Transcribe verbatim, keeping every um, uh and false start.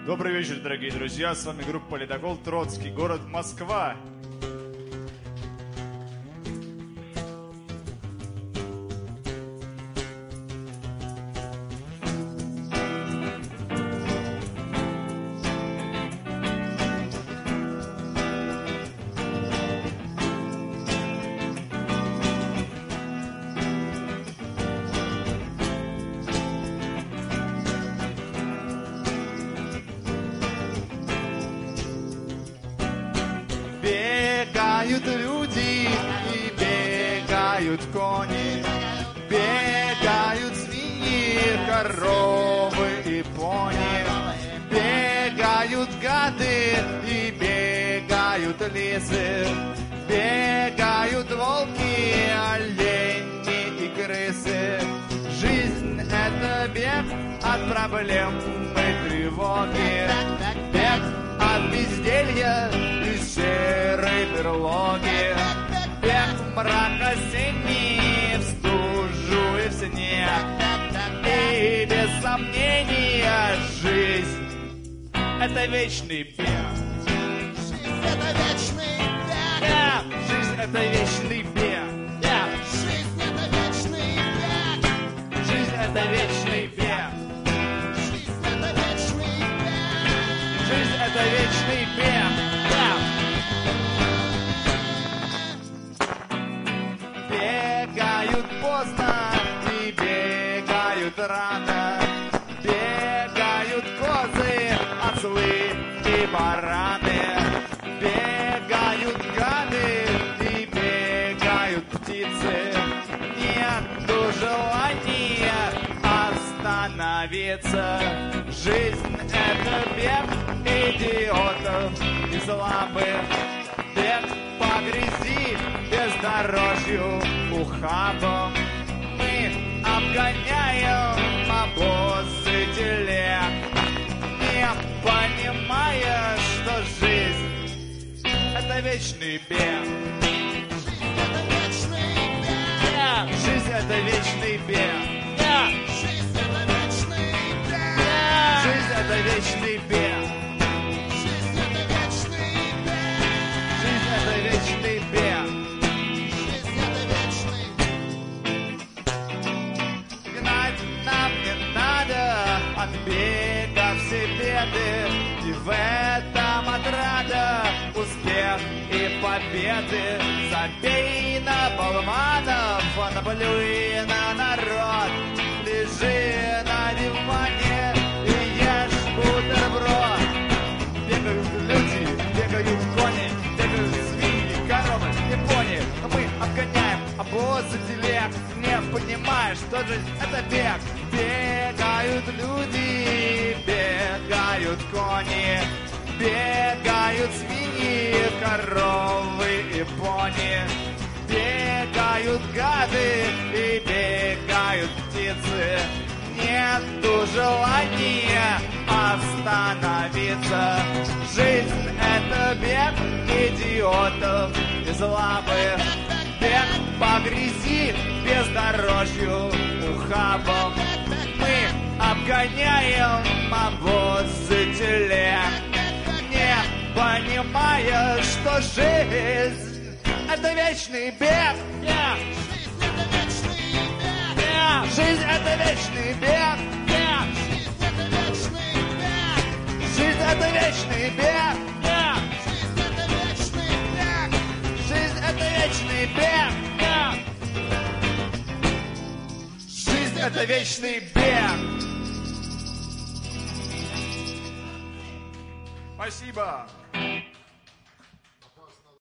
Добрый вечер, дорогие друзья, с вами группа «Ледокол Троцкий», город Москва. Бегают люди и бегают кони, бегают свиньи, коровы и пони, бегают гады и бегают лисы, бегают волки, олени и крысы. Жизнь — это бег от проблем и тревоги, бег от безделья и серой берлоги, бег в мрак осенний, в стужу и в снег. И без сомнения жизнь — это вечный бег. Жизнь — это вечный бег. Yeah. Жизнь — это вечный бег. Yeah. Жизнь — это вечный бег. Жизнь — это вечный бег. Жизнь — это вечный бег. Жизнь — это вечный бег. Yeah. Бегают поздно и бегают рано, бегают козы, ослы и бараны, бегают гады и бегают птицы. Нету желания остановиться. Жизнь — это бег идиотов и слабых, бег по грязи, бездорожью, ухабом. Мы обгоняем обозы телег, не понимая, что жизнь — это вечный бег. Жизнь — это вечный бег. Жизнь — это вечный бег. Жизнь — это вечный бег. Жизнь — это вечный бег. Жизнь — это вечный бег. Жизнь — это вечный бег. Жизнь — это вечный. Гнать нам не надо от бега все беды, и в этом отрада успех и победы. Забей на болванов, наплюй на народ, лежи на диване и ешь бутерброд. Бегают люди, бегают кони, бегают свиньи, коровы и пони. Мы обгоняем обозы телег, не понимая, что жизнь — это бег. Бегают люди, бегают кони, бегают свиньи, коровы и пони, бегают гады и бегают птицы. Нету желания остановиться. Жизнь — это бег идиотов и слабых, бег по грязи, бездорожью, ухабом. Мы обгоняем обозы телег, не понимая, что жизнь — это вечный бег. Yeah. Жизнь — это вечный бег. Yeah. Жизнь — это вечный бег. Yeah. Жизнь — это вечный бег. Yeah. Жизнь — это вечный бег. Спасибо.